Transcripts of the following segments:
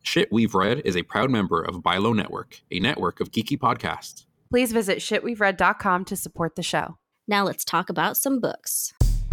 Shit We've Read is a proud member of Bilo Network, a network of geeky podcasts. Please visit shitwe'veread.com to support the show. Now let's talk about some books.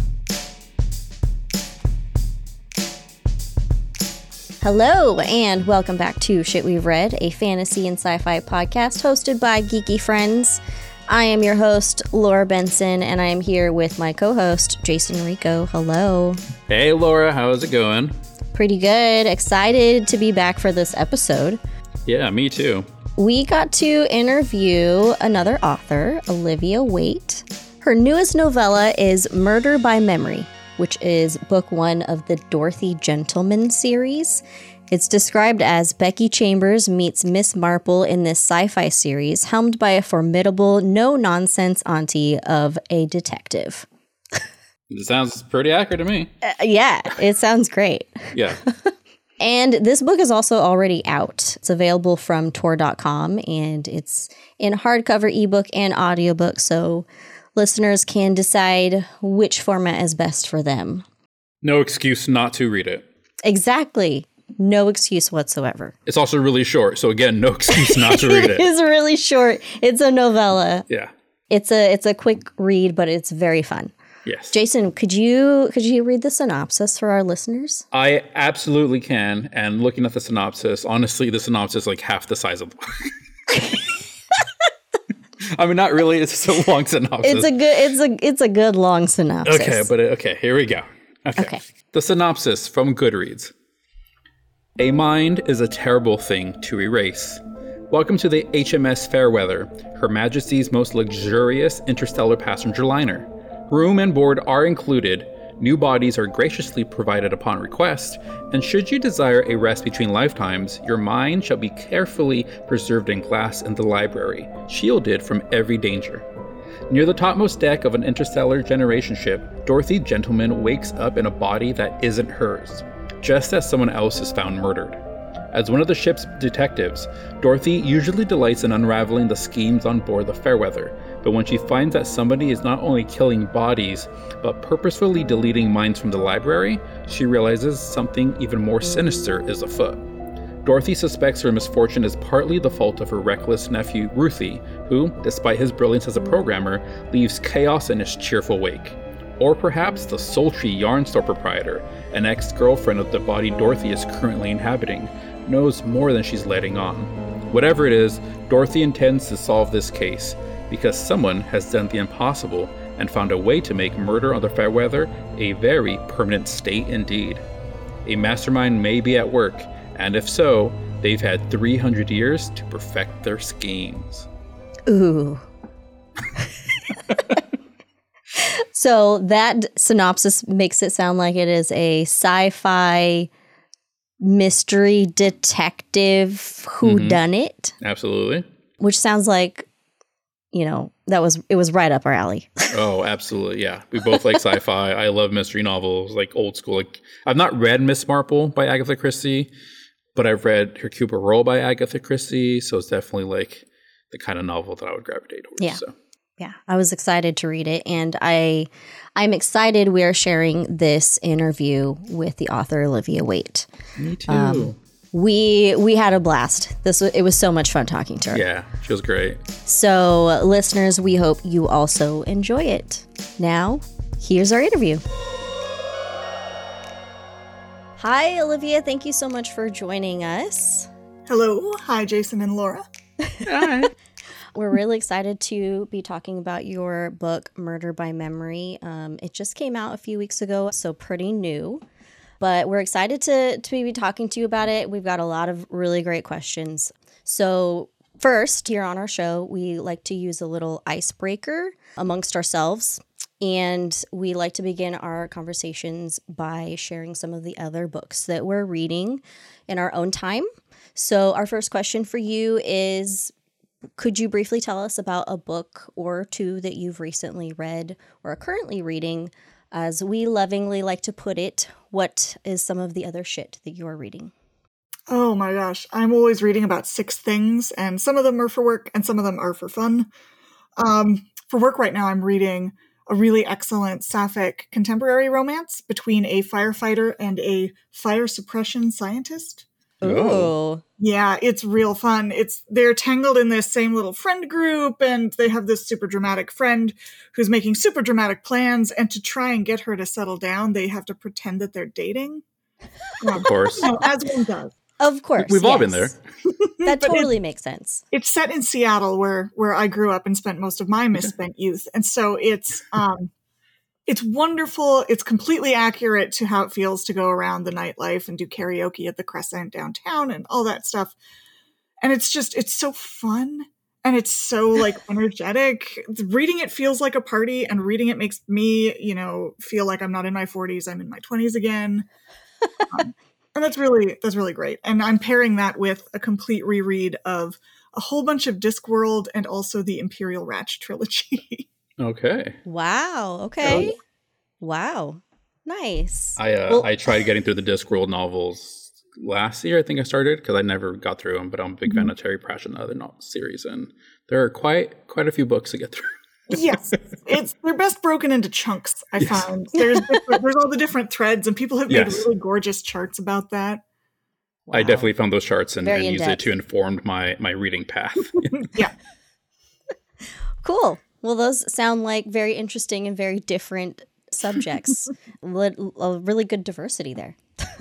Hello, and welcome back to Shit We've Read, a fantasy and sci-fi podcast hosted by geeky friends. I am your host, Laura Benson, and I am here with my co-host, Jason Rico. Hello. Hey, Laura. How's it going? Pretty good. Excited to be back for this episode. Yeah, me too. We got to interview another author, Olivia Waite. Her newest novella is Murder by Memory, which is book one of the Dorothy Gentleman series. It's described as Becky Chambers meets Miss Marple in this sci-fi series, helmed by a formidable, no-nonsense auntie of a detective. It sounds pretty accurate to me. Yeah, it sounds great. Yeah. And this book is also already out. It's available from Tor.com, and it's in hardcover, ebook, and audiobook, so listeners can decide which format is best for them. No excuse not to read it. Exactly. No excuse whatsoever. It's also really short, so again, no excuse not to read it. It is really short. It's a novella. Yeah. It's a quick read, but it's very fun. Yes. Jason, could you read the synopsis for our listeners? I absolutely can. And looking at the synopsis, honestly, the synopsis is like half the size of the book. I mean, not really. It's just a long synopsis. It's a good long synopsis. Okay, here we go. Okay. The synopsis from Goodreads. A mind is a terrible thing to erase. Welcome to the HMS Fairweather, Her Majesty's most luxurious interstellar passenger liner. Room and board are included, new bodies are graciously provided upon request, and should you desire a rest between lifetimes, your mind shall be carefully preserved in glass in the library, shielded from every danger. Near the topmost deck of an interstellar generation ship, Dorothy Gentleman wakes up in a body that isn't hers, just as someone else is found murdered. As one of the ship's detectives, Dorothy usually delights in unraveling the schemes on board the Fairweather, but when she finds that somebody is not only killing bodies, but purposefully deleting minds from the library, she realizes something even more sinister is afoot. Dorothy suspects her misfortune is partly the fault of her reckless nephew, Ruthie, who, despite his brilliance as a programmer, leaves chaos in his cheerful wake. Or perhaps the sultry yarn store proprietor, an ex-girlfriend of the body Dorothy is currently inhabiting, knows more than she's letting on. Whatever it is, Dorothy intends to solve this case, because someone has done the impossible and found a way to make murder on the Fairweather a very permanent state indeed. A mastermind may be at work, and if so, they've had 300 years to perfect their schemes. Ooh. So that synopsis makes it sound like it is a sci-fi mystery detective whodunit. Absolutely. Which sounds like, it was right up our alley. Oh, absolutely. Yeah. We both like sci-fi. I love mystery novels, like old school. Like, I've not read Miss Marple by Agatha Christie, but I've read Hercule Poirot by Agatha Christie. So it's definitely like the kind of novel that I would gravitate towards. Yeah. So. Yeah, I was excited to read it, and I'm excited we are sharing this interview with the author Olivia Waite. Me too. We had a blast. It was so much fun talking to her. Yeah, she was great. So, listeners, we hope you also enjoy it. Now, here's our interview. Hi, Olivia. Thank you so much for joining us. Hello. Hi, Jason and Laura. Hi. We're really excited to be talking about your book, Murder by Memory. It just came out a few weeks ago, so pretty new. But we're excited to be talking to you about it. We've got a lot of really great questions. So first, here on our show, we like to use a little icebreaker amongst ourselves. And we like to begin our conversations by sharing some of the other books that we're reading in our own time. So our first question for you is, could you briefly tell us about a book or two that you've recently read or are currently reading? As we lovingly like to put it, what is some of the other shit that you're reading? Oh my gosh, I'm always reading about 6 things, and some of them are for work and some of them are for fun. For work right now, I'm reading a really excellent sapphic contemporary romance between a firefighter and a fire suppression scientist. Ooh. Yeah, it's real fun. They're tangled in this same little friend group, and they have this super dramatic friend who's making super dramatic plans, and to try and get her to settle down, they have to pretend that they're dating. Of course. As one does. Of course. We've all been there. That totally makes sense. It's set in Seattle, where I grew up and spent most of my misspent youth. And so it's wonderful. It's completely accurate to how it feels to go around the nightlife and do karaoke at the Crescent downtown and all that stuff. And it's so fun. And it's so like energetic. Reading it feels like a party, and reading it makes me, feel like I'm not in my 40s. I'm in my 20s again. And that's really great. And I'm pairing that with a complete reread of a whole bunch of Discworld and also the Imperial Ratch trilogy. Okay. Wow. Okay. Wow. Nice. I tried getting through the Discworld novels last year. I think I started because I never got through them, but I'm a big fan of Terry Pratchett and the other series, and there are quite a few books to get through. Yes, they're best broken into chunks. I found there's all the different threads, and people have made really gorgeous charts about that. Wow. I definitely found those charts and used it to inform my reading path. Yeah. Cool. Well, those sound like very interesting and very different subjects. A really good diversity there.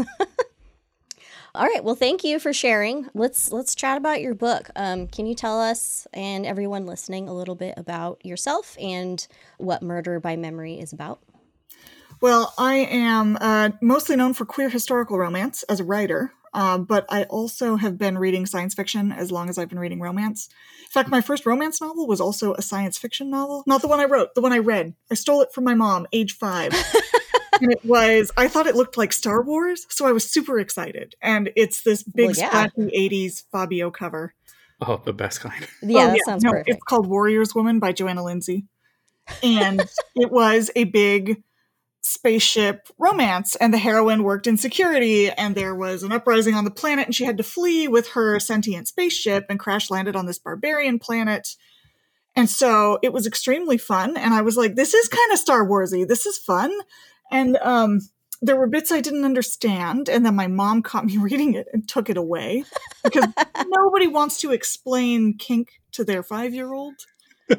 All right. Well, thank you for sharing. Let's chat about your book. Can you tell us and everyone listening a little bit about yourself and what Murder by Memory is about? Well, I am mostly known for queer historical romance as a writer, but I also have been reading science fiction as long as I've been reading romance. In fact, my first romance novel was also a science fiction novel. Not the one I wrote, the one I read. I stole it from my mom, age 5. And I thought it looked like Star Wars, so I was super excited. And it's this big, splashy 80s Fabio cover. Oh, the best kind. Yeah, that sounds perfect. It's called Warriors Woman by Joanna Lindsay. And it was a big spaceship romance, and the heroine worked in security, and there was an uprising on the planet, and she had to flee with her sentient spaceship and crash landed on this barbarian planet. And so it was extremely fun, and I was like, this is kind of Star Wars-y. This is fun. And there were bits I didn't understand, and then my mom caught me reading it and took it away because nobody wants to explain kink to their 5-year-old. So,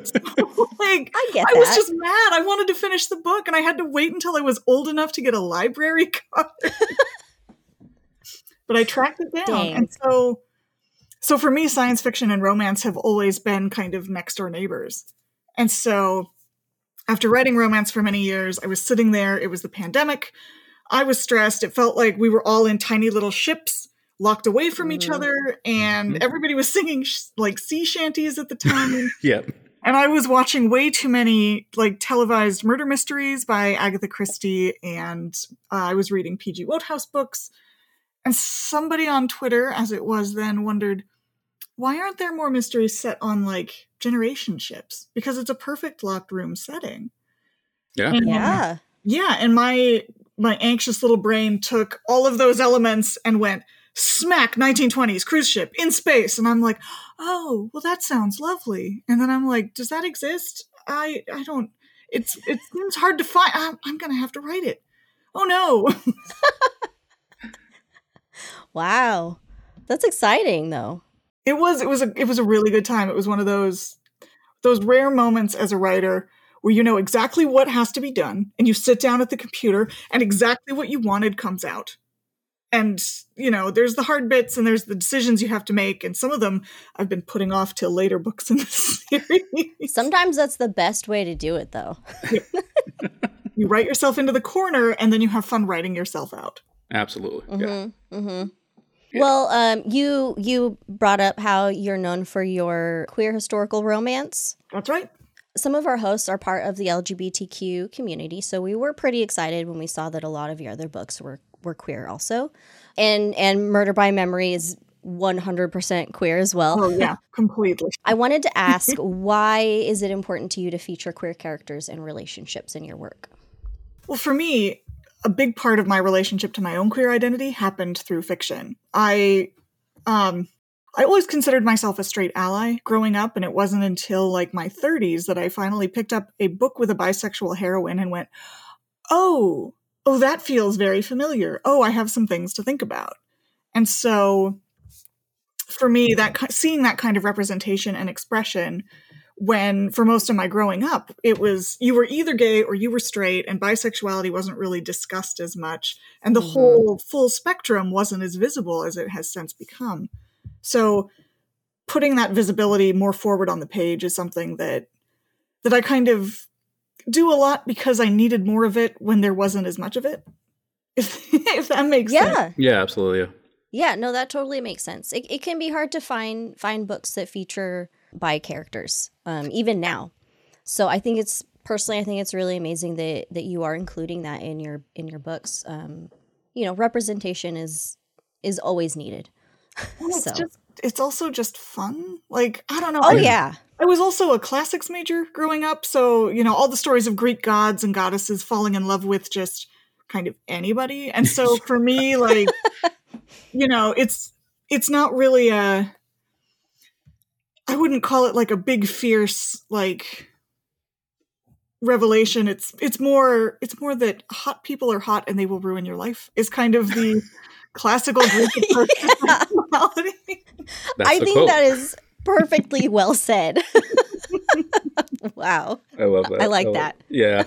I was just mad. I wanted to finish the book, and I had to wait until I was old enough to get a library card. But I tracked it down. Dang. And so for me, science fiction and romance have always been kind of next door neighbors. And so after writing romance for many years, I was sitting there. It was the pandemic. I was stressed. It felt like we were all in tiny little ships locked away from each other, and everybody was singing like sea shanties at the time. Yep. And I was watching way too many like televised murder mysteries by Agatha Christie, and I was reading P.G. Wodehouse books. And somebody on Twitter, as it was then, wondered, why aren't there more mysteries set on like generation ships? Because it's a perfect locked room setting. Yeah. And, and my anxious little brain took all of those elements and went, smack, 1920s cruise ship in space. And I'm like, oh, well, that sounds lovely. And then I'm like, does that exist? I don't, it seems hard to find. I'm going to have to write it. Oh no. Wow. That's exciting though. It was a really good time. It was one of those rare moments as a writer where you know exactly what has to be done, and you sit down at the computer and exactly what you wanted comes out. And, you know, there's the hard bits and there's the decisions you have to make. And some of them I've been putting off till later books in the series. Sometimes that's the best way to do it, though. You write yourself into the corner and then you have fun writing yourself out. Absolutely. Yeah. Yeah. Well, you brought up how you're known for your queer historical romance. That's right. Some of our hosts are part of the LGBTQ community, so we were pretty excited when we saw that a lot of your other books were queer also. And Murder by Memory is 100% queer as well. Oh, yeah, completely. I wanted to ask, why is it important to you to feature queer characters and relationships in your work? Well, for me, a big part of my relationship to my own queer identity happened through fiction. I always considered myself a straight ally growing up, and it wasn't until like my 30s that I finally picked up a book with a bisexual heroine and went, oh, that feels very familiar. Oh, I have some things to think about. And so for me, that seeing that kind of representation and expression, when for most of my growing up, it was you were either gay or you were straight, and bisexuality wasn't really discussed as much, and the whole full spectrum wasn't as visible as it has since become. So putting that visibility more forward on the page is something that I kind of do a lot because I needed more of it when there wasn't as much of it. If that makes sense. Yeah, absolutely. Yeah, no, that totally makes sense. It can be hard to find books that feature bi characters, even now. So I think it's really amazing that you are including that in your books. Representation is always needed. Well, it's also just fun. Like, I don't know. Oh, yeah. I was also a classics major growing up. So, all the stories of Greek gods and goddesses falling in love with just kind of anybody. And so for me, like, it's not really I wouldn't call it like a big, fierce, like, revelation. It's more that hot people are hot and they will ruin your life is kind of the classical Greek approach to sexuality. I think quote. That is perfectly well said. Wow. I love that. I like that. Yeah.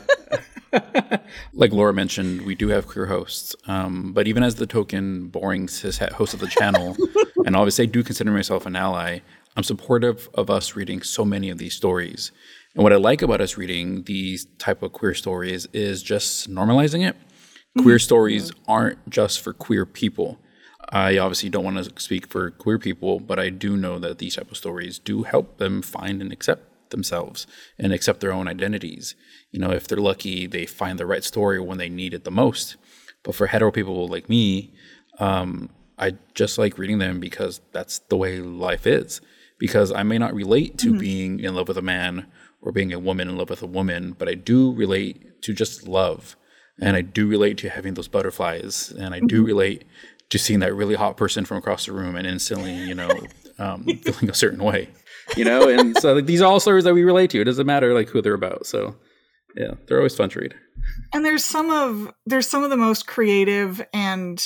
Like Laura mentioned, we do have queer hosts. But even as the token boring cishet host of the channel, and obviously I do consider myself an ally, I'm supportive of us reading so many of these stories. And what I like about us reading these type of queer stories is just normalizing it. Queer stories aren't just for queer people. I obviously don't want to speak for queer people, but I do know that these type of stories do help them find and accept themselves and accept their own identities. If they're lucky, they find the right story when they need it the most. But for hetero people like me, I just like reading them because that's the way life is. Because I may not relate to being in love with a man or being a woman in love with a woman, but I do relate to just love. And I do relate to having those butterflies. And I do relate to seeing that really hot person from across the room and instantly, feeling a certain way, And so like, these are all stories that we relate to. It doesn't matter like who they're about. So yeah, they're always fun to read. And there's some of the most creative and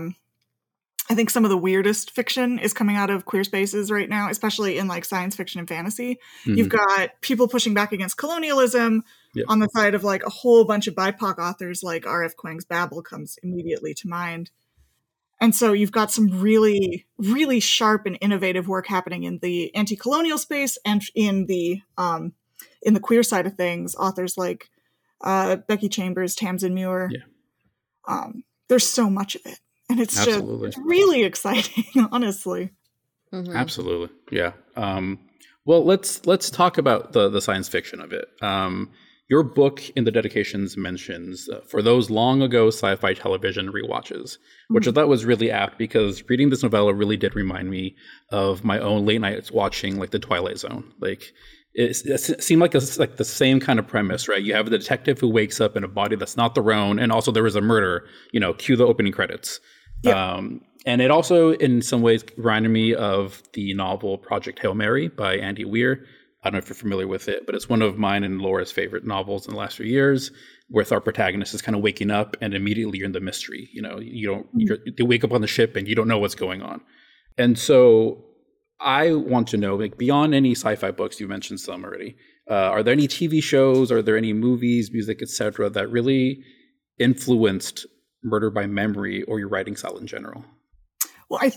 I think some of the weirdest fiction is coming out of queer spaces right now, especially in like science fiction and fantasy. You've got people pushing back against colonialism on the side of like a whole bunch of BIPOC authors, like R.F. Kuang's Babel comes immediately to mind. And so you've got some really, really sharp and innovative work happening in the anti-colonial space and in the queer side of things. Authors like Becky Chambers, Tamsin Muir. Yeah. There's so much of it. And it's just really exciting, honestly. Mm-hmm. Absolutely. Yeah. Well, let's talk about the science fiction of it. Your book in the dedications mentions for those long ago sci-fi television rewatches, which I thought was really apt because reading this novella really did remind me of my own late nights watching like The Twilight Zone. Like it seemed like the same kind of premise, right? You have a detective who wakes up in a body that's not their own, and also there was a murder. Cue the opening credits. Yeah. And it also, in some ways, reminded me of the novel Project Hail Mary by Andy Weir. I don't know if you're familiar with it, but it's one of mine and Laura's favorite novels in the last few years, with our protagonist is kind of waking up and immediately you're in the mystery. They wake up on the ship and you don't know what's going on. And so I want to know, like, beyond any sci-fi books, you mentioned some already, are there any TV shows, are there any movies, music, etc., that really influenced Murder by Memory or your writing style in general? Well, the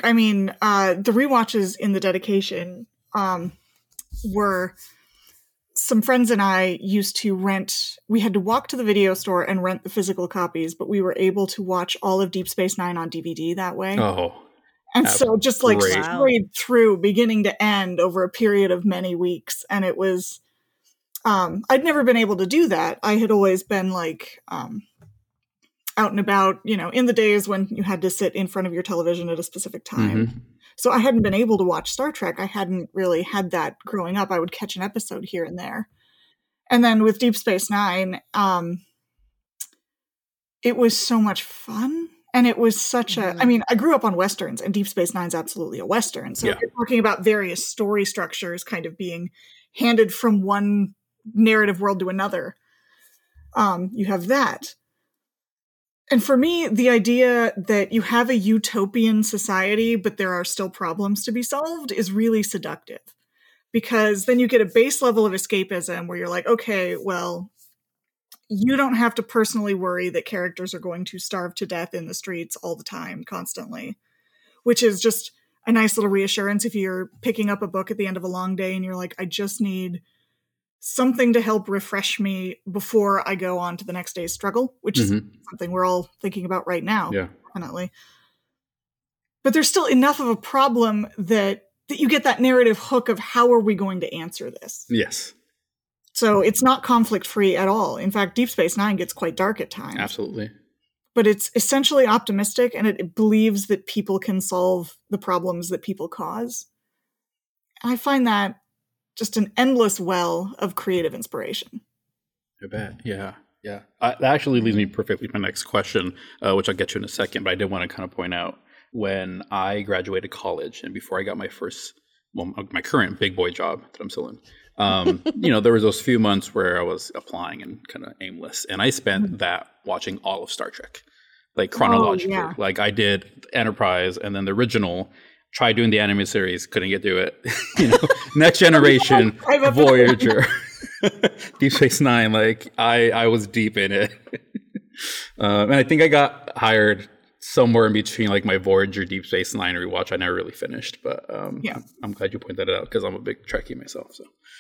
rewatches in the dedication were some friends and I used to rent. We had to walk to the video store and rent the physical copies, but we were able to watch all of Deep Space Nine on DVD that way. Oh, and so just like straight through beginning to end over a period of many weeks. And it was, I'd never been able to do that. I had always been like, out and about, in the days when you had to sit in front of your television at a specific time. Mm-hmm. So I hadn't been able to watch Star Trek. I hadn't really had that growing up. I would catch an episode here and there. And then with Deep Space Nine, it was so much fun. And it was such I grew up on Westerns, and Deep Space Nine's absolutely a Western. So you're talking about various story structures kind of being handed from one narrative world to another. You have that. And for me, the idea that you have a utopian society, but there are still problems to be solved is really seductive. Because then you get a base level of escapism where you're like, okay, well, you don't have to personally worry that characters are going to starve to death in the streets all the time, constantly, which is just a nice little reassurance if you're picking up a book at the end of a long day and you're like, I just need something to help refresh me before I go on to the next day's struggle, which is something we're all thinking about right now. Yeah. Definitely. But there's still enough of a problem that you get that narrative hook of how are we going to answer this? Yes. So it's not conflict free at all. In fact, Deep Space Nine gets quite dark at times. Absolutely. But it's essentially optimistic, and it believes that people can solve the problems that people cause. I find that just an endless well of creative inspiration. I bet. Yeah. Yeah. That actually leads me perfectly to my next question, which I'll get to in a second. But I did want to kind of point out, when I graduated college and before I got my my current big boy job that I'm still in, there was those few months where I was applying and kind of aimless. And I spent that watching all of Star Trek, like chronologically. Oh, yeah. Like I did Enterprise and then the original, tried doing the anime series, couldn't get to it. Next Generation, Voyager, Deep Space Nine. Like I was deep in it. And I think I got hired somewhere in between like my Voyager, Deep Space Nine rewatch. I never really finished, but I'm glad you pointed that out because I'm a big Trekkie myself.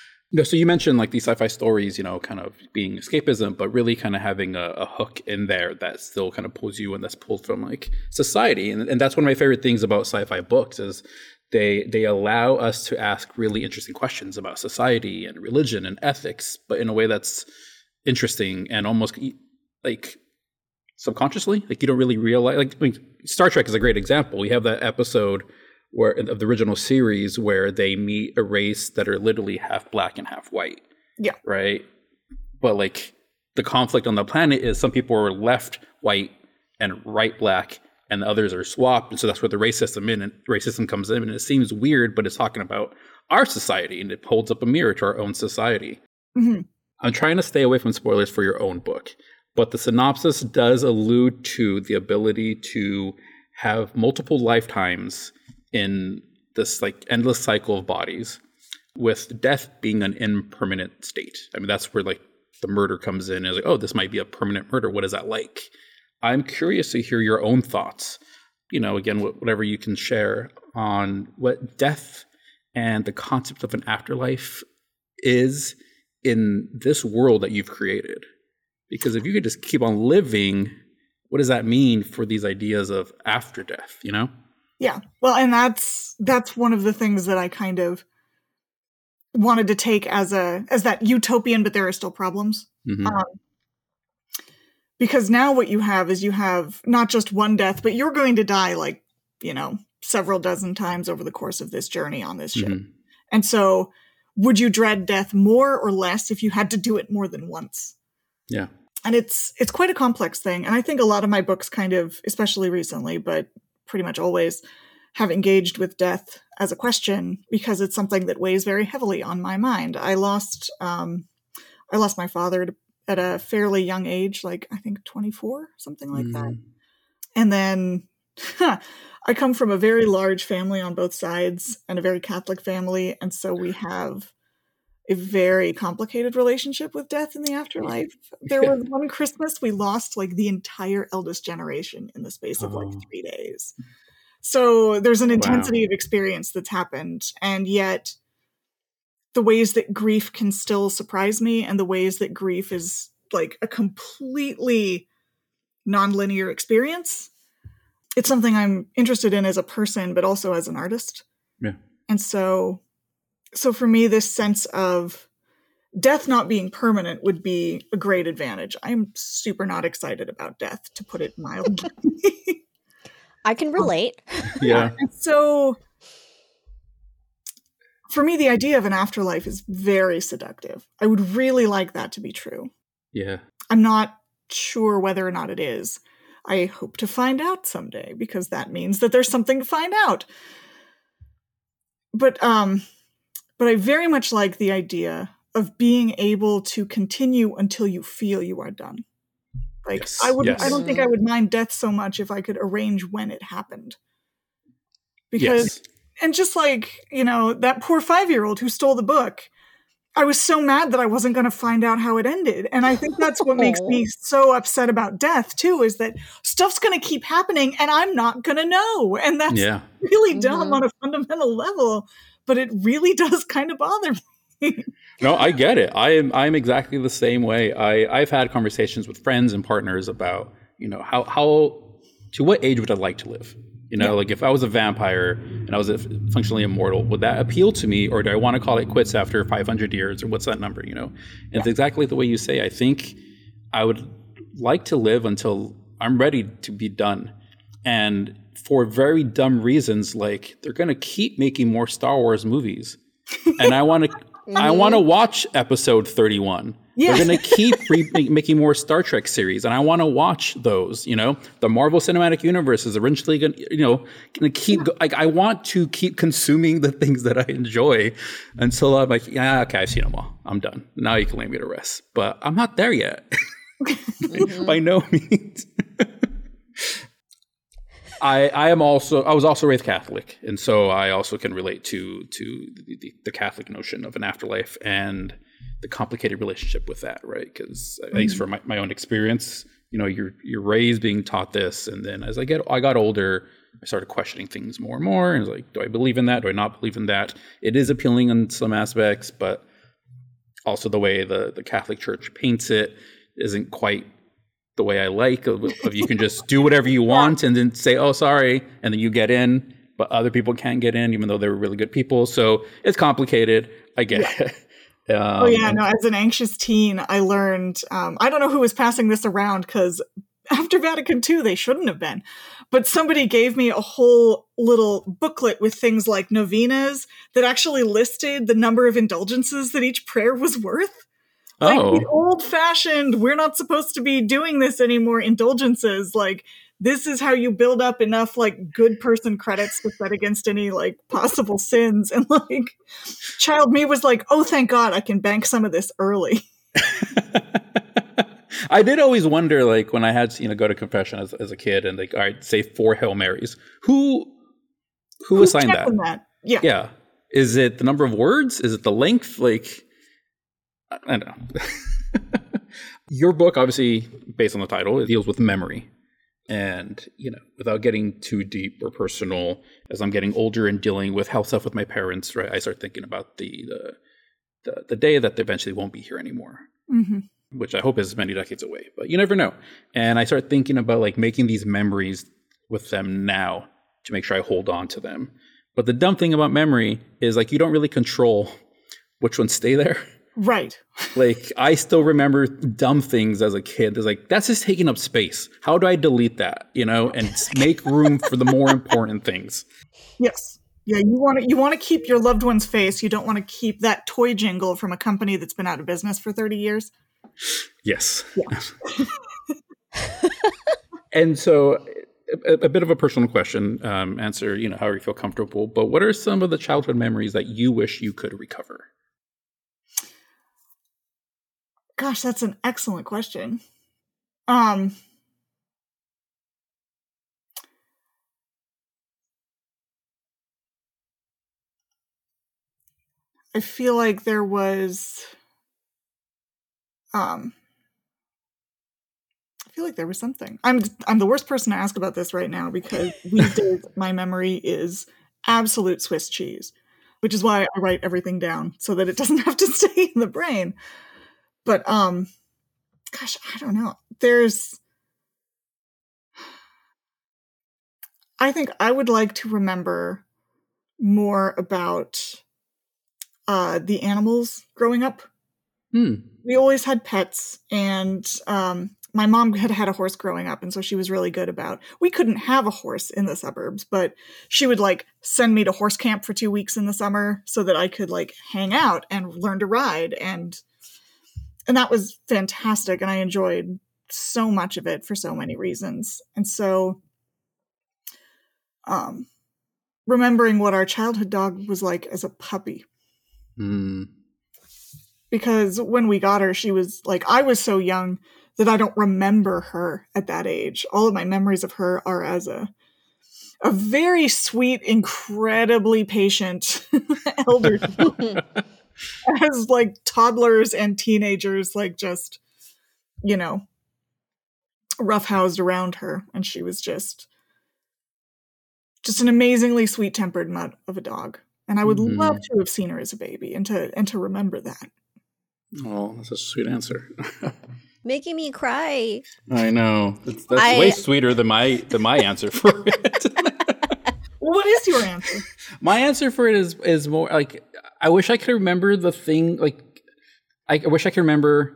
So you mentioned like these sci-fi stories, kind of being escapism, but really kind of having a hook in there that still kind of pulls you and that's pulled from like society. And that's one of my favorite things about sci-fi books is they allow us to ask really interesting questions about society and religion and ethics, but in a way that's interesting and almost like subconsciously, like you don't really realize. Star Trek is a great example. We have that episode of the original series where they meet a race that are literally half black and half white. Yeah. Right. But like the conflict on the planet is some people are left white and right black, and the others are swapped, and so that's where the racism comes in, and it seems weird, but it's talking about our society, and it holds up a mirror to our own society. Mm-hmm. I'm trying to stay away from spoilers for your own book. But the synopsis does allude to the ability to have multiple lifetimes in this like endless cycle of bodies, with death being an impermanent state. I mean, that's where like the murder comes in. It's like, oh, this might be a permanent murder. What is that like? I'm curious to hear your own thoughts. Again, whatever you can share on what death and the concept of an afterlife is in this world that you've created. Because if you could just keep on living, what does that mean for these ideas of after death, Yeah. Well, and that's one of the things that I kind of wanted to take as that utopian, but there are still problems. Mm-hmm. Because now what you have is not just one death, but you're going to die like, several dozen times over the course of this journey on this ship. Mm-hmm. And so would you dread death more or less if you had to do it more than once? Yeah. And it's quite a complex thing. And I think a lot of my books kind of, especially recently, but pretty much always, have engaged with death as a question because it's something that weighs very heavily on my mind. I lost my father at a fairly young age, like I think 24, something like that. And then I come from a very large family on both sides and a very Catholic family. And so we have a very complicated relationship with death in the afterlife. There was one Christmas we lost like the entire eldest generation in the space of like 3 days. So there's an intensity of experience that's happened. And yet the ways that grief can still surprise me and the ways that grief is like a completely nonlinear experience. It's something I'm interested in as a person, but also as an artist. Yeah. And so for me, this sense of death not being permanent would be a great advantage. I'm super not excited about death, to put it mildly. I can relate. Yeah. So for me, the idea of an afterlife is very seductive. I would really like that to be true. Yeah. I'm not sure whether or not it is. I hope to find out someday because that means that there's something to find out. But I very much like the idea of being able to continue until you feel you are done. Like Yes. I Yes. don't think I would mind death so much if I could arrange when it happened. Because, and just like, you know, that poor 5-year-old who stole the book, I was so mad that I wasn't going to find out how it ended. And I think that's what makes me so upset about death too, is that stuff's going to keep happening and I'm not going to know. And that's really dumb on a fundamental level, but it really does kind of bother me. No, I get it. I'm exactly the same way. I've had conversations with friends and partners about, you know, how to what age would I like to live? You know, like if I was a vampire and I was functionally immortal, would that appeal to me, or do I want to call it quits after 500 years, or what's that number? You know, and it's exactly the way you say. I think I would like to live until I'm ready to be done, and for very dumb reasons, like they're going to keep making more Star Wars movies, and I want to watch Episode 31. Yeah. They're going to keep making more Star Trek series, and I want to watch those. You know, the Marvel Cinematic Universe is eventually going to keep. Like, I want to keep consuming the things that I enjoy until I'm like, yeah, okay, I've seen them all. I'm done. Now you can lay me to rest. But I'm not there yet, by no means. I was also raised Catholic, and so I also can relate to the Catholic notion of an afterlife and the complicated relationship with that, right? Because at least from my own experience, you know, you're raised being taught this, and then as I got older, I started questioning things more and more, and I was like, do I believe in that? Do I not believe in that? It is appealing in some aspects, but also the way the Catholic Church paints it isn't quite the way I like. Of you can just do whatever you want and then say, oh, sorry, and then you get in, but other people can't get in, even though they were really good people. So it's complicated. I get it. As an anxious teen, I learned, I don't know who was passing this around, because after Vatican II, they shouldn't have been, but somebody gave me a whole little booklet with things like novenas that actually listed the number of indulgences that each prayer was worth. Like the old-fashioned, we're not supposed to be doing this anymore indulgences, like, this is how you build up enough, like, good person credits to set against any, like, possible sins. And, like, child me was like, oh, thank God I can bank some of this early. I did always wonder, like, when I had to, go to confession as a kid and, like, all right, say 4 Hail Marys. Who assigned that? Yeah. Is it the number of words? Is it the length? Like, I don't know. Your book, obviously, based on the title, it deals with memory. And, without getting too deep or personal, as I'm getting older and dealing with health stuff with my parents, right, I start thinking about the day that they eventually won't be here anymore, which I hope is many decades away, but you never know. And I start thinking about, like, making these memories with them now to make sure I hold on to them. But the dumb thing about memory is, like, you don't really control which ones stay there. Right. Like, I still remember dumb things as a kid. It's like, that's just taking up space. How do I delete that, and make room for the more important things? Yes. Yeah, you want to keep your loved one's face. You don't want to keep that toy jingle from a company that's been out of business for 30 years. Yes. Yeah. And so a bit of a personal question, answer, however you feel comfortable, but what are some of the childhood memories that you wish you could recover? Gosh, that's an excellent question. I feel like there was something. I'm the worst person to ask about this right now, because these days my memory is absolute Swiss cheese, which is why I write everything down so that it doesn't have to stay in the brain. But, gosh, I don't know. I think I would like to remember more about the animals growing up. We always had pets, and my mom had a horse growing up, and so she was really good about, we couldn't have a horse in the suburbs, but she would, like, send me to horse camp for 2 weeks in the summer so that I could, like, hang out and learn to ride, and that was fantastic, and I enjoyed so much of it for so many reasons. And so remembering what our childhood dog was like as a puppy. Because when we got her, she was like, I was so young that I don't remember her at that age. All of my memories of her are as a very sweet, incredibly patient elder, as like toddlers and teenagers, like just, you know, roughhoused around her. And she was just an amazingly sweet-tempered mutt of a dog. And I would love to have seen her as a baby and to remember that. Oh, that's a sweet answer. Making me cry. I know. That's way sweeter than my answer for it. What is your answer? My answer for it is more like, I wish I could remember the thing. Like, I wish I could remember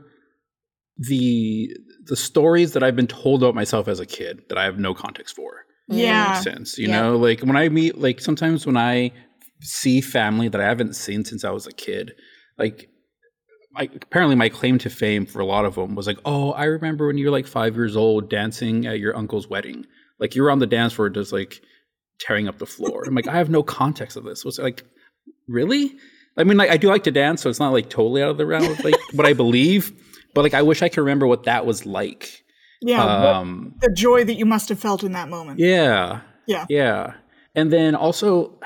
the stories that I've been told about myself as a kid that I have no context for. Yeah. Makes sense. You know, like when I meet, like sometimes when I see family that I haven't seen since I was a kid, like apparently my claim to fame for a lot of them was like, oh, I remember when you were like 5 years old dancing at your uncle's wedding. Like you were on the dance floor just like tearing up the floor. I'm like, I have no context of this. Was like, really? I mean, like I do like to dance, so it's not like totally out of the realm of like what I believe, but like I wish I could remember what that was like. Yeah, the joy that you must have felt in that moment. Yeah. Yeah. And then also,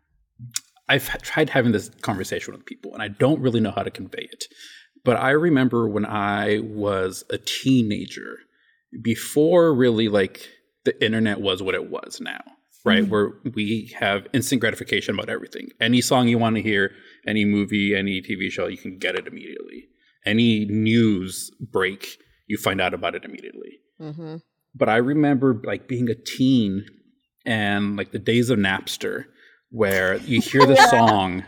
I've tried having this conversation with people, and I don't really know how to convey it. But I remember when I was a teenager, before really like the internet was what it was now, right? Where we have instant gratification about everything. Any song you want to hear, any movie, any TV show, you can get it immediately. Any news break, you find out about it immediately. Mm-hmm. But I remember like being a teen and like the days of Napster, where you hear the song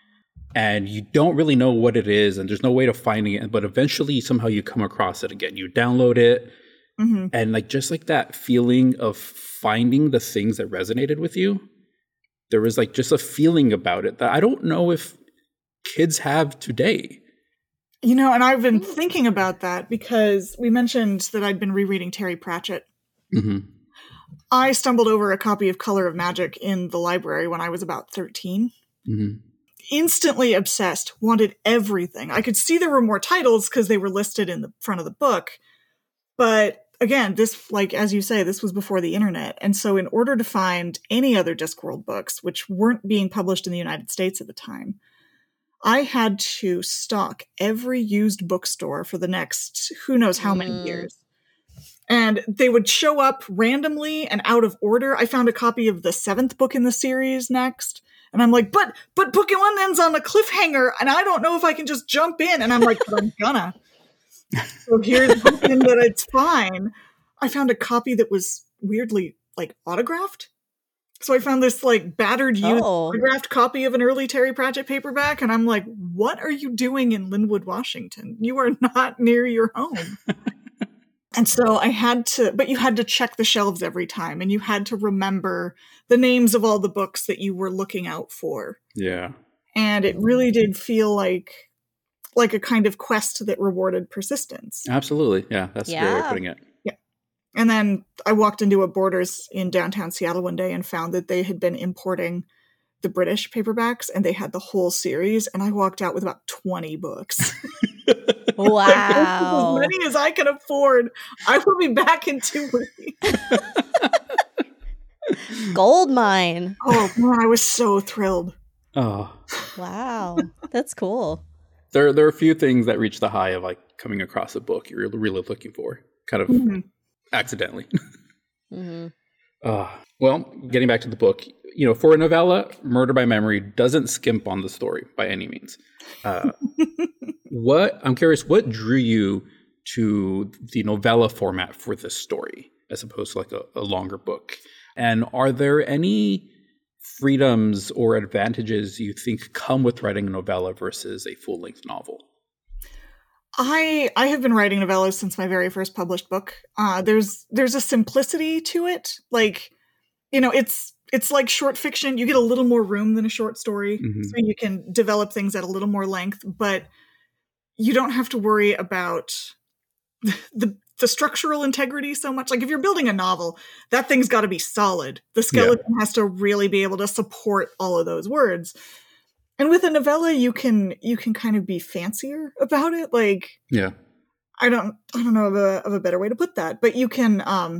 and you don't really know what it is and there's no way to find it, but eventually somehow you come across it again. You download it and like just like that feeling of finding the things that resonated with you. There was like just a feeling about it that I don't know if kids have today. You know, and I've been thinking about that because we mentioned that I'd been rereading Terry Pratchett. Mm-hmm. I stumbled over a copy of Color of Magic in the library when I was about 13. Mm-hmm. Instantly obsessed, wanted everything. I could see there were more titles because they were listed in the front of the book. But again, this, like, as you say, this was before the internet. And so in order to find any other Discworld books, which weren't being published in the United States at the time, I had to stock every used bookstore for the next who knows how many years. And they would show up randomly and out of order. I found a copy of the 7th book in the series next. And I'm like, but book 1 ends on a cliffhanger, and I don't know if I can just jump in. And I'm like, but I'm gonna. So here's hoping that it's fine. I found a copy that was weirdly like autographed. So I found this like battered used autographed copy of an early Terry Pratchett paperback, and I'm like, what are you doing in Linwood, Washington? You are not near your home. And so I had to, but you had to check the shelves every time, and you had to remember the names of all the books that you were looking out for. Yeah. And it really did feel like a kind of quest that rewarded persistence. Absolutely. Yeah, that's a great way of putting it. Yeah. And then I walked into a Borders in downtown Seattle one day and found that they had been importing the British paperbacks, and they had the whole series, and I walked out with about 20 books. Wow. As many as I can afford. I will be back in 2 weeks. Gold mine. Oh man, I was so thrilled. Oh. Wow. That's cool. There are a few things that reach the high of like coming across a book you're really looking for, kind of accidentally. Well, getting back to the book, you know, for a novella, Murder by Memory doesn't skimp on the story by any means. I'm curious, what drew you to the novella format for this story as opposed to like a longer book? And are there any freedoms or advantages you think come with writing a novella versus a full-length novel? I have been writing novellas since my very first published book. There's a simplicity to it. Like, you know, it's like short fiction. You get a little more room than a short story, so you can develop things at a little more length, but you don't have to worry about the structural integrity so much. Like if you're building a novel, that thing's got to be solid. The skeleton has to really be able to support all of those words. And with a novella, you can kind of be fancier about it. Like, I don't know of a better way to put that, but you can,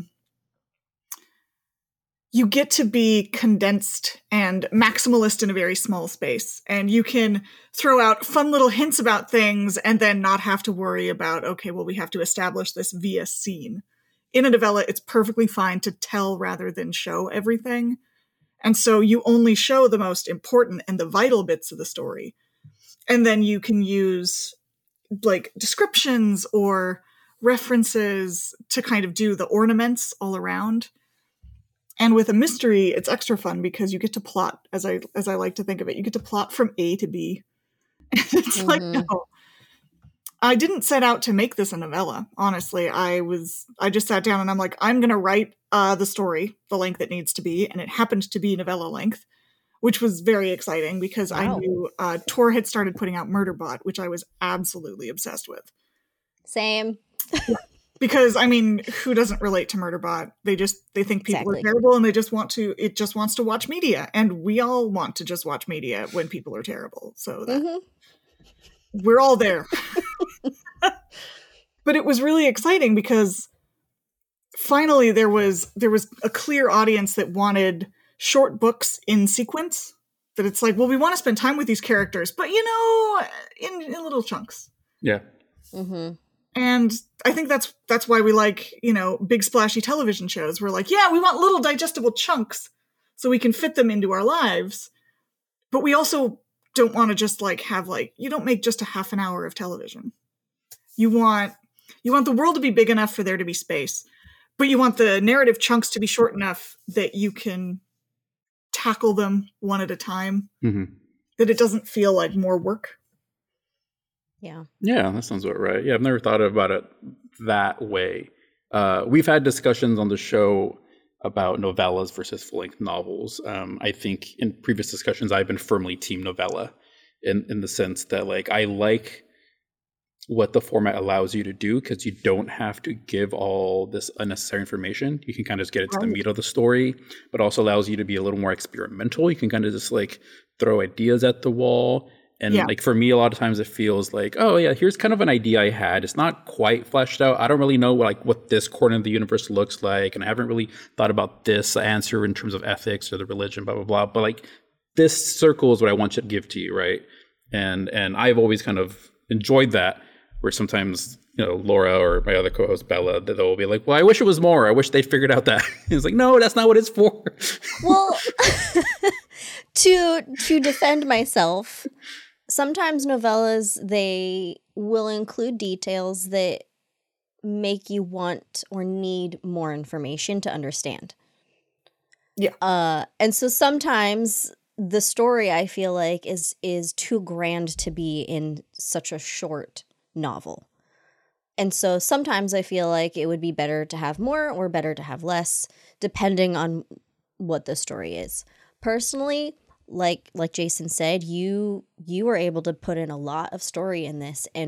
you get to be condensed and maximalist in a very small space, and you can throw out fun little hints about things and then not have to worry about, okay, well, we have to establish this via scene. In a novella, it's perfectly fine to tell rather than show everything. And so you only show the most important and the vital bits of the story. And then you can use like descriptions or references to kind of do the ornaments all around. And with a mystery, it's extra fun because you get to plot, as I like to think of it, you get to plot from A to B. It's like, no, I didn't set out to make this a novella. Honestly, I just sat down and I'm like, I'm going to write the story, the length it needs to be. And it happened to be novella length, which was very exciting because I knew Tor had started putting out Murderbot, which I was absolutely obsessed with. Same. Because, I mean, who doesn't relate to Murderbot? They think people are terrible and it just wants to watch media. And we all want to just watch media when people are terrible. So we're all there. But it was really exciting because finally there was a clear audience that wanted short books in sequence. That it's like, well, we want to spend time with these characters, but, in little chunks. Yeah. Mm-hmm. And I think that's why we like, big splashy television shows. We're like, yeah, we want little digestible chunks so we can fit them into our lives. But we also don't want to just have you don't make just a half an hour of television. You want the world to be big enough for there to be space, but you want the narrative chunks to be short enough that you can tackle them one at a time, that it doesn't feel like more work. Yeah, that sounds about right. Yeah, I've never thought about it that way. We've had discussions on the show about novellas versus full-length novels. I think in previous discussions, I've been firmly team novella in the sense that I like what the format allows you to do because you don't have to give all this unnecessary information. You can kind of just get it to the meat of the story, but also allows you to be a little more experimental. You can kind of just throw ideas at the wall. And for me, a lot of times it feels like, oh yeah, here's kind of an idea I had. It's not quite fleshed out. I don't really know what this corner of the universe looks like. And I haven't really thought about this answer in terms of ethics or the religion, blah, blah, blah. But this circle is what I want you to give to you, right? And I've always kind of enjoyed that, where sometimes, Laura or my other co-host Bella, they'll be like, well, I wish it was more. I wish they figured out that. It's like, no, that's not what it's for. Well, to defend myself, sometimes novellas, they will include details that make you want or need more information to understand. Yeah. And so sometimes the story, I feel like, is too grand to be in such a short novel. And so sometimes I feel like it would be better to have more or better to have less, depending on what the story is. Personally, like Jason said, you were able to put in a lot of story in this, and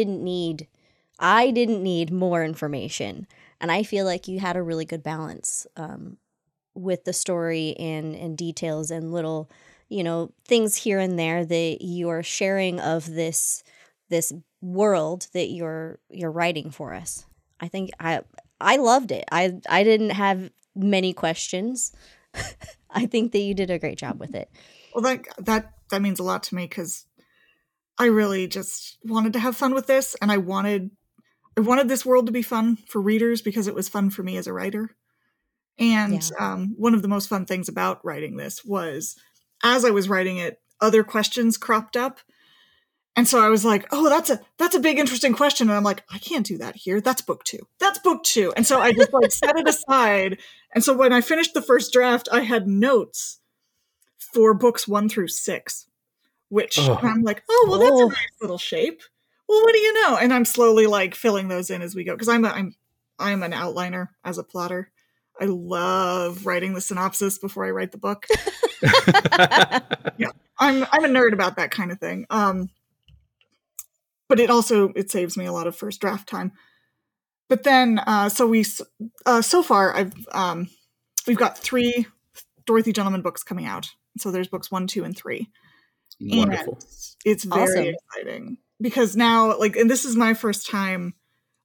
I didn't need more information. And I feel like you had a really good balance with the story and details and little, things here and there that you are sharing of this world that you're writing for us. I think I loved it. I didn't have many questions. I think that you did a great job with it. Well, that means a lot to me because I really just wanted to have fun with this, and I wanted this world to be fun for readers because it was fun for me as a writer. And one of the most fun things about writing this was, as I was writing it, other questions cropped up. And so I was like, oh, that's a big, interesting question. And I'm like, I can't do that here. That's book 2. That's book 2. And so I just set it aside. And so when I finished the first draft, I had notes for books 1 through 6, which I'm like, oh, well, that's a nice little shape. Well, what do you know? And I'm slowly filling those in as we go. Because I'm an outliner as a plotter. I love writing the synopsis before I write the book. Yeah, I'm a nerd about that kind of thing. But it saves me a lot of first draft time. But then, so far we've got 3 Dorothy Gentleman books coming out. So there's books 1, 2, and 3. Wonderful. And it's very exciting because now, and this is my first time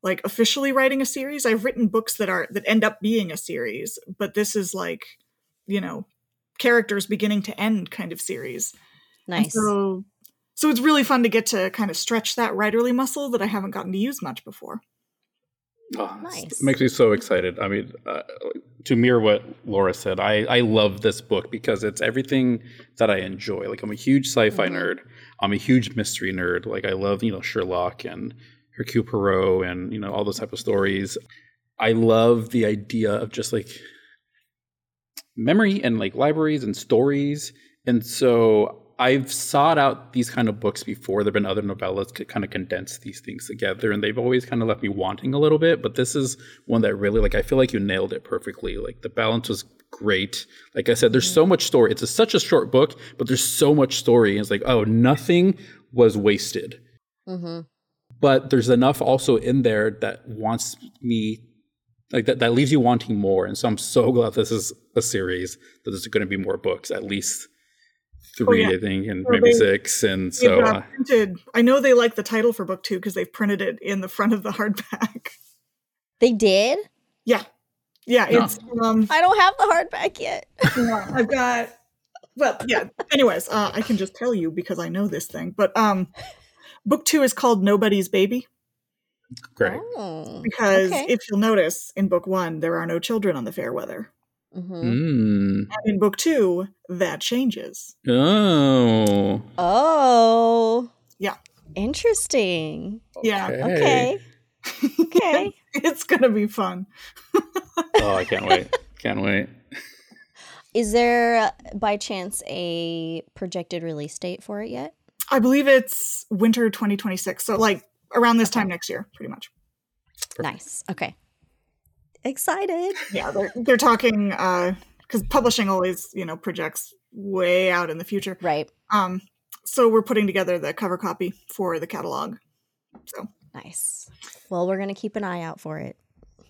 like officially writing a series. I've written books that end up being a series, but this is like, characters beginning to end kind of series. Nice. And so it's really fun to get to kind of stretch that writerly muscle that I haven't gotten to use much before. Oh, nice. It makes me so excited. I mean, to mirror what Laura said, I love this book because it's everything that I enjoy. Like, I'm a huge sci-fi nerd. I'm a huge mystery nerd. Like, I love, Sherlock and Hercule Poirot and, all those type of stories. I love the idea of just like memory and like libraries and stories. And so I've sought out these kind of books before. There've been other novellas that kind of condense these things together, and they've always kind of left me wanting a little bit. But this is one that really, like, I feel like you nailed it perfectly. Like, the balance was great. Like I said, there's so much story. It's such a short book, but there's so much story. And it's like, oh, nothing was wasted. Mm-hmm. But there's enough also in there that wants me, like that leaves you wanting more. And so I'm so glad this is a series, that there's going to be more books, at least 3, I think, and maybe 6. And so printed. I know they like the title for book 2 because they've printed it in the front of the hardback. They did? Yeah. Yeah. No. It's I don't have the hardback yet. I've got, well, yeah. Anyways, I can just tell you because I know this thing. But book 2 is called Nobody's Baby. Great. Oh, because if you'll notice, in book 1, there are no children on the Fairweather. Mm-hmm. And in book 2, that changes. Oh. Oh. Yeah. Interesting. Yeah. Okay. It's going to be fun. Oh, I can't wait. Can't wait. Is there, by chance, a projected release date for it yet? I believe it's winter 2026. So, like, around this time next year, pretty much. Perfect. Nice. Okay. Excited. Yeah, they're talking, because publishing always, projects way out in the future. Right. So we're putting together the cover copy for the catalog. So nice. Well, we're going to keep an eye out for it.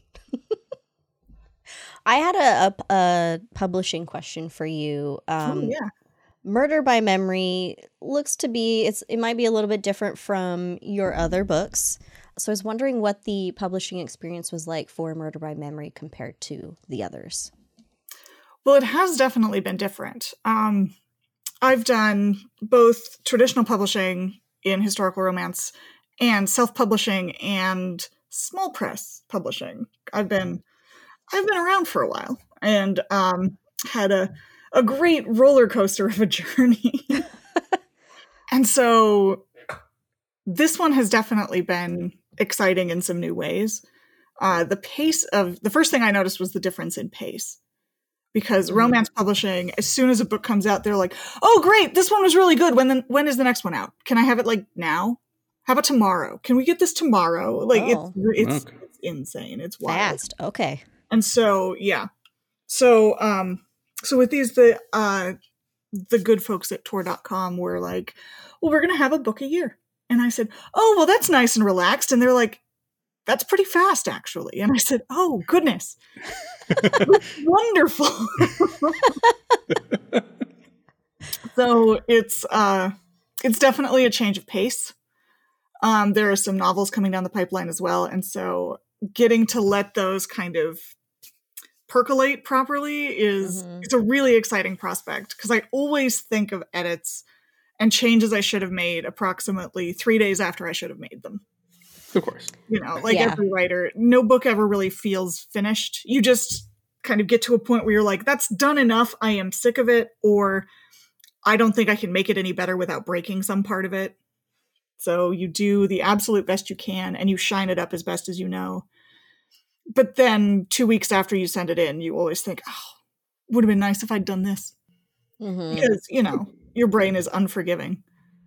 I had a publishing question for you. yeah. Murder by Memory looks to be, it might be a little bit different from your other books. So I was wondering what the publishing experience was like for Murder by Memory compared to the others. Well, it has definitely been different. I've done both traditional publishing in historical romance and self-publishing and small press publishing. I've been around for a while and had a great roller coaster of a journey. And so this one has definitely been exciting in some new ways. The first thing I noticed was the difference in pace. Because romance publishing, as soon as a book comes out, they're like, oh, great, this one was really good. When is the next one out? Can I have it like now? How about tomorrow? Can we get this tomorrow? Like it's insane. It's wild. Fast. Okay. And so, yeah. So with these, the good folks at Tor.com were like, well, we're going to have a book a year. And I said, oh, well, that's nice and relaxed. And they're like, that's pretty fast, actually. And I said, oh, goodness. Wonderful. So it's definitely a change of pace. There are some novels coming down the pipeline as well. And so getting to let those kind of percolate properly it's a really exciting prospect, because I always think of edits and changes I should have made approximately 3 days after I should have made them. Of course. Every writer, no book ever really feels finished. You just kind of get to a point where you're like, that's done enough. I am sick of it. Or I don't think I can make it any better without breaking some part of it. So you do the absolute best you can and you shine it up as best as you know. But then 2 weeks after you send it in, you always think, oh, would have been nice if I'd done this. Because, your brain is unforgiving.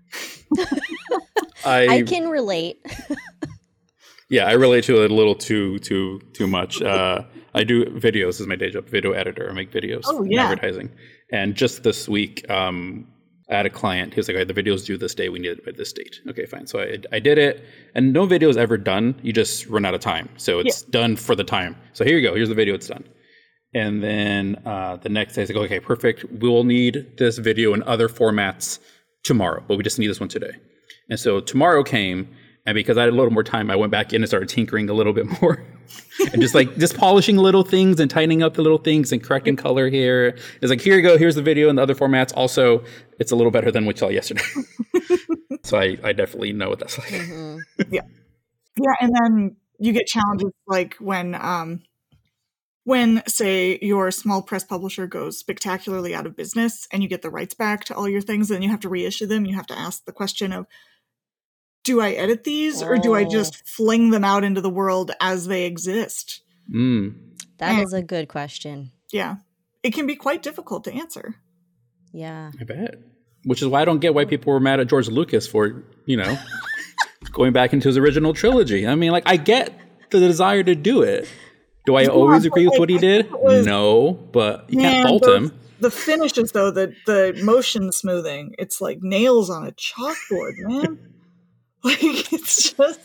I can relate. Yeah, I relate to it a little too much. I do videos as my day job, video editor. I make videos in advertising. And just this week, I had a client. He was like, okay, the video's due this day. We need it by this date. Okay, fine. So I did it. And no video is ever done. You just run out of time. So it's done for the time. So here you go. Here's the video. It's done. And then the next day, I was like, okay, perfect. We will need this video in other formats tomorrow, but we just need this one today. And so tomorrow came, And because I had a little more time, I went back in and started tinkering a little bit more and just polishing little things and tightening up the little things and correcting color here. It's like, here you go. Here's the video in the other formats. Also, it's a little better than we saw yesterday. So I definitely know what that's like. Mm-hmm. Yeah. Yeah. And then you get challenges like when, say, your small press publisher goes spectacularly out of business and you get the rights back to all your things and you have to reissue them, you have to ask the question of, do I edit these or do I just fling them out into the world as they exist? That is a good question. Yeah. It can be quite difficult to answer. Yeah. I bet. Which is why I don't get why people were mad at George Lucas for, going back into his original trilogy. I mean, like, I get the desire to do it. Do I always agree with what he did? No, but you can't fault him. The finishes, though, the motion smoothing, it's like nails on a chalkboard, man. Like, it's just...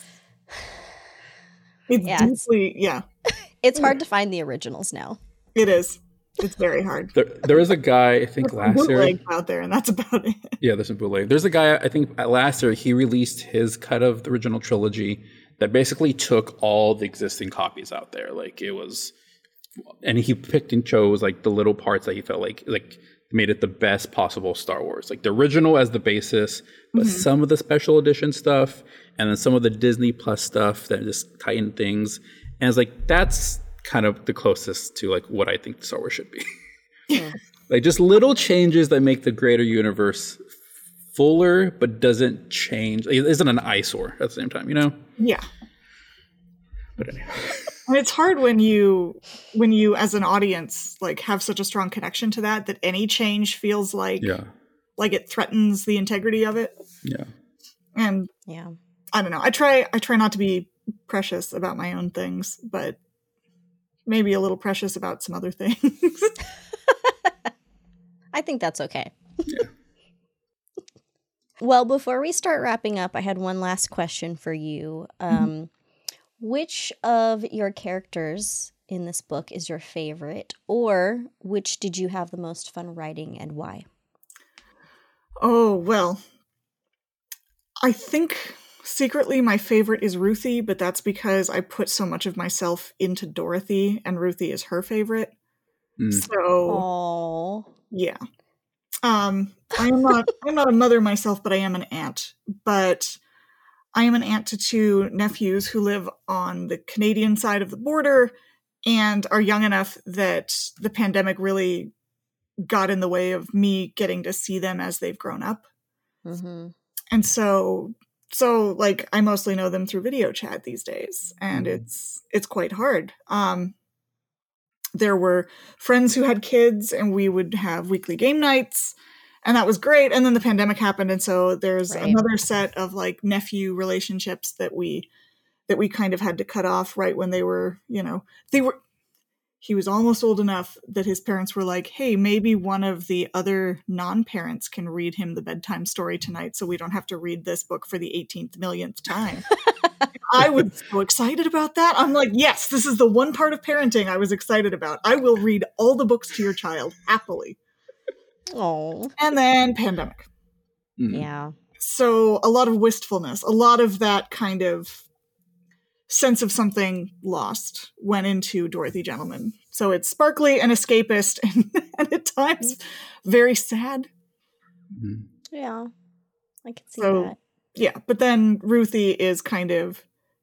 It's deeply... Yeah. It's hard to find the originals now. It is. It's very hard. There was a guy, I think last year... out there, and that's about it. Yeah, there's some bootleg. There's a guy, I think last year, he released his cut of the original trilogy that basically took all the existing copies out there. Like, it was... And he picked and chose, like, the little parts that he felt like made it the best possible Star Wars. Like, the original as the basis, but some of the special edition stuff, and then some of the Disney Plus stuff that just tightened things. And it's like, that's kind of the closest to, like, what I think Star Wars should be. Yeah. Like, just little changes that make the greater universe fuller, but doesn't change. It isn't an eyesore at the same time, Yeah. But anyway. And it's hard when you as an audience like have such a strong connection to that any change feels like it threatens the integrity of it. Yeah. And I don't know. I try not to be precious about my own things, but maybe a little precious about some other things. I think that's okay. Yeah. Well, before we start wrapping up, I had one last question for you. Which of your characters in this book is your favorite, or which did you have the most fun writing and why? Oh, well, I think secretly my favorite is Ruthie, but that's because I put so much of myself into Dorothy, and Ruthie is her favorite. So, yeah. I'm not a mother myself, but I am an aunt. But I am an aunt to two nephews who live on the Canadian side of the border and are young enough that the pandemic really got in the way of me getting to see them as they've grown up. Mm-hmm. And so like I mostly know them through video chat these days, and it's quite hard. There were friends who had kids and we would have weekly game nights. And that was great. And then the pandemic happened. And so there's another set of like nephew relationships that we kind of had to cut off right when he was almost old enough that his parents were like, hey, maybe one of the other non-parents can read him the bedtime story tonight so we don't have to read this book for the 18th millionth time. I was so excited about that. I'm like, yes, this is the one part of parenting I was excited about. I will read all the books to your child happily. Oh. And then pandemic. Yeah. So a lot of wistfulness, a lot of that kind of sense of something lost went into Dorothy Gentleman. So it's sparkly and escapist and at times very sad. Yeah. I can see that. Yeah. But then Ruthie is kind of,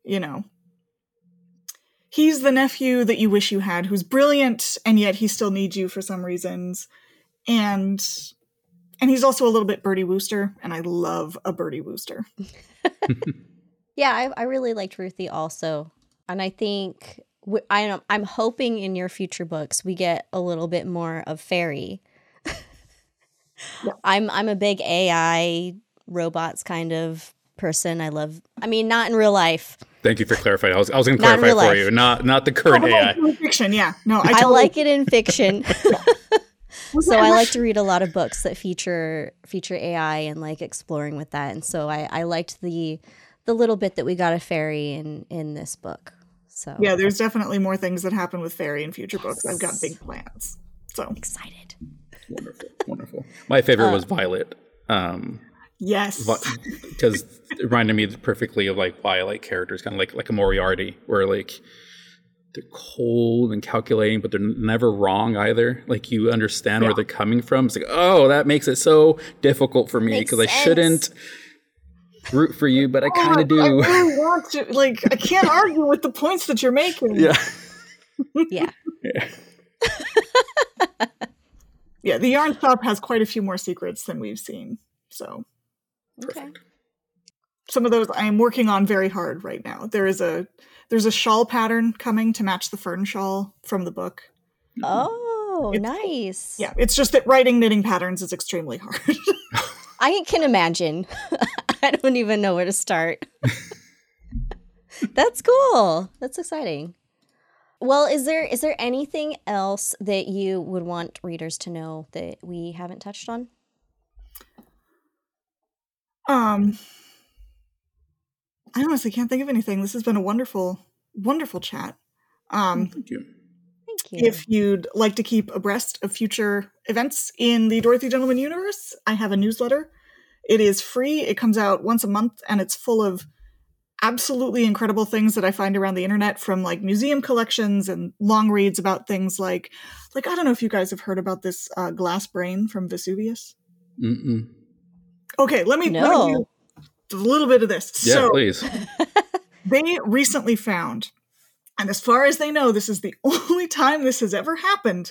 he's the nephew that you wish you had, who's brilliant, and yet he still needs you for some reasons. And he's also a little bit Bertie Wooster, and I love a Bertie Wooster. Yeah, I really liked Ruthie also. And I think I'm hoping in your future books we get a little bit more of Fairy. Yeah. I'm a big AI robots kind of person. Not in real life. Thank you for clarifying. I was going to clarify for you, not the current AI. Fiction, yeah. No, I like it in fiction. So I like to read a lot of books that feature AI and like exploring with that. And so I liked the little bit that we got of Fairy in this book. So yeah, there's definitely more things that happen with Fairy in future books. I've got big plans. So excited. Wonderful. My favorite was Violet. Yes. Because it reminded me perfectly of like why I like characters kind of like a Moriarty, where like they're cold and calculating, but they're never wrong either. Like you understand where they're coming from. It's like, oh, that makes it so difficult for me because I shouldn't root for you, but I kind of do. I really want to. Like, I can't argue with the points that you're making. Yeah. Yeah. Yeah, the yarn shop has quite a few more secrets than we've seen. So, Okay. some of those I am working on very hard right now. There's a shawl pattern coming to match the fern shawl from the book. Oh, nice. Yeah, it's just that writing knitting patterns is extremely hard. I can imagine. I don't even know where to start. That's cool. That's exciting. Well, is there anything else that you would want readers to know that we haven't touched on? I honestly can't think of anything. This has been a wonderful, wonderful chat. Thank you. Thank you. If you'd like to keep abreast of future events in the Dorothy Gentleman universe, I have a newsletter. It is free. It comes out once a month, and it's full of absolutely incredible things that I find around the internet, from like museum collections and long reads about things like I don't know if you guys have heard about this glass brain from Vesuvius. Mm-mm. Okay, let me do a little bit of this. Yeah, so, please. They recently found, and as far as they know, this is the only time this has ever happened,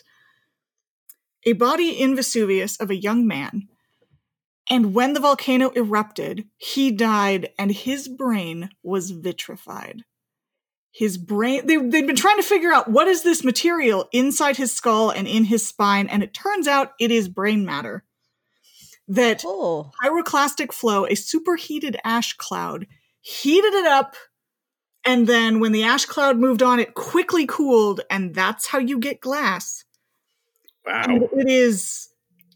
a body in Vesuvius of a young man. And when the volcano erupted, he died, and his brain was vitrified. His brain, they'd been trying to figure out what is this material inside his skull and in his spine, and it turns out it is brain matter. That pyroclastic flow, a superheated ash cloud, heated it up, and then when the ash cloud moved on, it quickly cooled, and that's how you get glass. Wow. And it is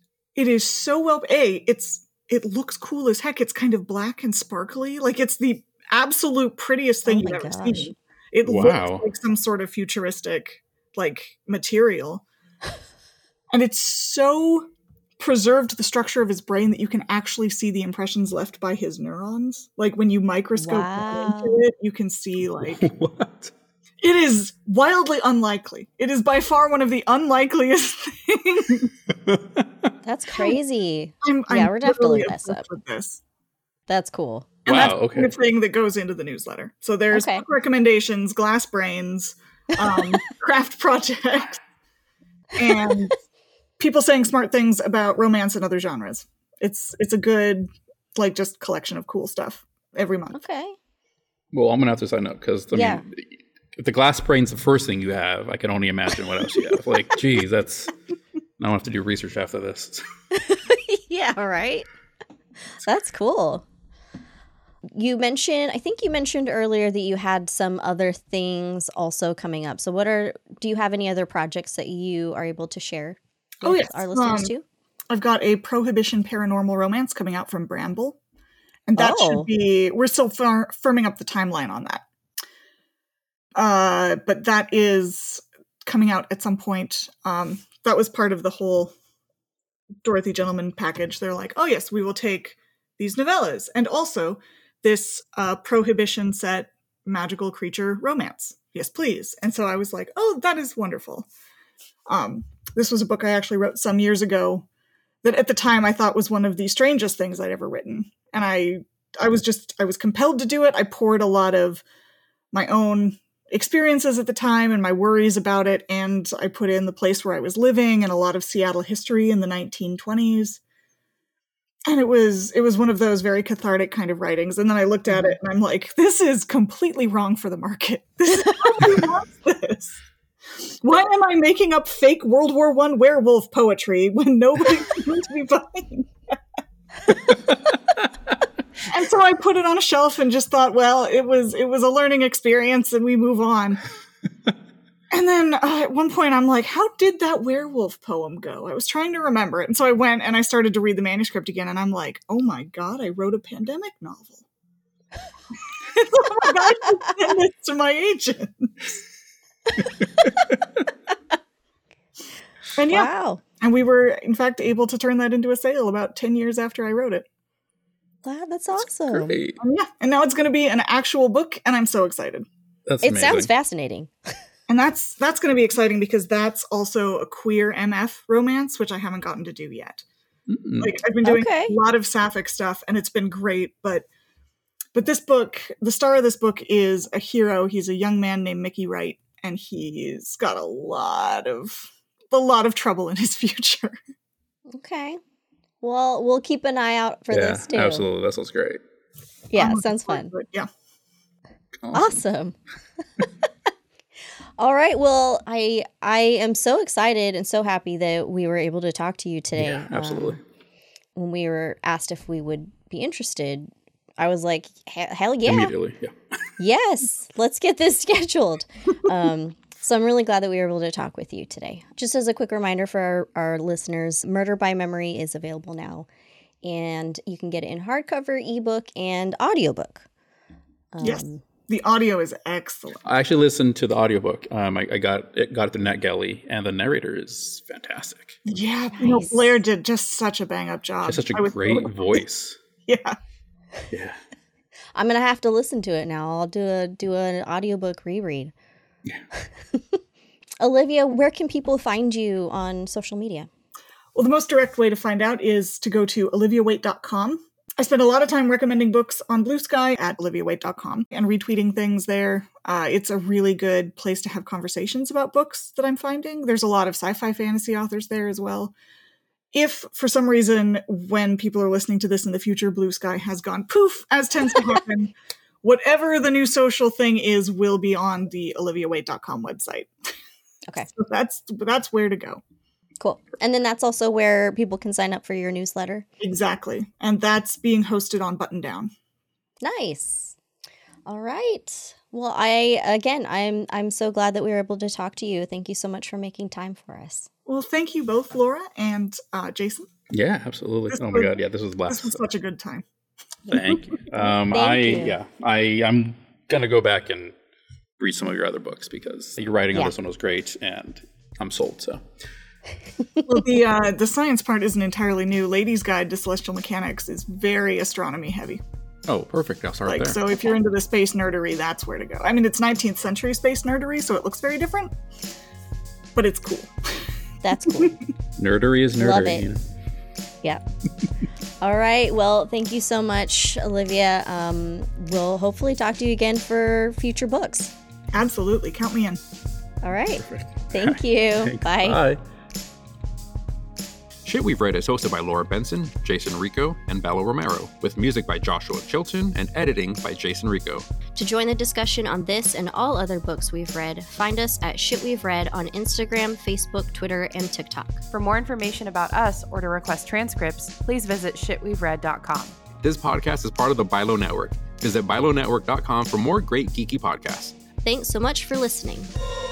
so well. It looks cool as heck. It's kind of black and sparkly. Like, it's the absolute prettiest thing you've ever seen. It looks like some sort of futuristic like material, and it's so preserved the structure of his brain that you can actually see the impressions left by his neurons. Like when you microscope into it, you can see like what? It is wildly unlikely. It is by far one of the unlikeliest things. That's crazy. I'm we're definitely mess up with this. That's cool. And that's the kind of thing that goes into the newsletter. So there's book recommendations, glass brains, craft projects, and people saying smart things about romance and other genres. It's a good, like, just collection of cool stuff every month. Okay. Well, I'm gonna have to sign up because I mean, if the glass brain's the first thing you have, I can only imagine what else you have. Like, geez, that's. I don't have to do research after this. Yeah, right. That's cool. I think you mentioned earlier that you had some other things also coming up. So do you have any other projects that you are able to share with our listeners too? I've got a Prohibition paranormal romance coming out from Bramble. And that should be, we're still firming up the timeline on that. But that is coming out at some point. That was part of the whole Dorothy Gentleman package. They're like, oh yes, we will take these novellas and also this Prohibition set magical creature romance. Yes, please. And so I was like, oh, that is wonderful. This was a book I actually wrote some years ago that at the time I thought was one of the strangest things I'd ever written. And I was compelled to do it. I poured a lot of my own experiences at the time and my worries about it, and I put in the place where I was living and a lot of Seattle history in the 1920s. And it was one of those very cathartic kind of writings. And then I looked at it and I'm like, this is completely wrong for the market. Nobody wants this. Why am I making up fake World War I werewolf poetry when nobody's going to be buying that? And so I put it on a shelf and just thought, well, it was a learning experience and we move on. And then at one point I'm like, how did that werewolf poem go? I was trying to remember it. And so I went and I started to read the manuscript again. And I'm like, oh my God, I wrote a pandemic novel. Oh my God, I sent this to my agent. And wow. And we were, in fact, able to turn that into a sale about 10 years after I wrote it. Wow, that's awesome. Great. Yeah, and now it's going to be an actual book, and I'm so excited. That's It amazing. sounds fascinating. And that's going to be exciting because that's also a queer MF romance, which I haven't gotten to do yet. Like I've been doing a lot of sapphic stuff, and it's been great. But this book, the star of this book is a hero. He's a young man named Mickey Wright, and he's got a lot of trouble in his future. Okay. Well, we'll keep an eye out for this too. Absolutely. That sounds great. Yeah, sounds fun. Yeah. Awesome. All right. Well, I am so excited and so happy that we were able to talk to you today. Yeah, absolutely. When we were asked if we would be interested, I was like, hell yeah. Immediately, yeah. Yes, let's get this scheduled. So I'm really glad that we were able to talk with you today. Just as a quick reminder for our listeners, Murder by Memory is available now, and you can get it in hardcover, ebook, and audiobook. Yes. The audio is excellent. I actually listened to the audiobook. I got it through NetGalley, and the narrator is fantastic. Yeah, nice. Blair did just such a bang-up job. She has such a great voice. Yeah. Yeah. I'm gonna have to listen to it now. I'll do an audiobook reread. Yeah. Olivia, where can people find you on social media? Well, the most direct way to find out is to go to oliviawaite.com. I spend a lot of time recommending books on Blue Sky at oliviawaite.com and retweeting things there. It's a really good place to have conversations about books that I'm finding. There's a lot of sci-fi fantasy authors there as well. If, for some reason, when people are listening to this in the future, Blue Sky has gone poof, as tends to happen, whatever the new social thing is will be on the oliviawaite.com website. Okay. So that's where to go. Cool. And then that's also where people can sign up for your newsletter. Exactly. And that's being hosted on Button Down. Nice. All right. Well, I'm so glad that we were able to talk to you. Thank you so much for making time for us. Well, thank you both, Laura and Jason. Yeah, absolutely. My God. Yeah, this was a blast. This was such a good time. Thank you. Thank you. I'm going to go back and read some of your other books because your writing on this one was great and I'm sold. So. Well, the science part isn't entirely new. Ladies' Guide to Celestial Mechanics is very astronomy heavy. Oh, perfect. I'll start there. So if you're into the space nerdery, that's where to go. I mean, it's 19th century space nerdery, so it looks very different, but it's cool. That's cool. Nerdery is nerdery. Love it. Yeah. All right. Well, thank you so much, Olivia. We'll hopefully talk to you again for future books. Absolutely. Count me in. All right. Perfect. Thank you. Thanks. Bye. Bye. Shit We've Read is hosted by Laura Benson, Jason Rico, and Bella Romero, with music by Joshua Chilton and editing by Jason Rico. To join the discussion on this and all other books we've read, find us at Shit We've Read on Instagram, Facebook, Twitter, and TikTok. For more information about us or to request transcripts, please visit shitwe'veread.com. This podcast is part of the Bilo Network. Visit bilonetwork.com for more great geeky podcasts. Thanks so much for listening.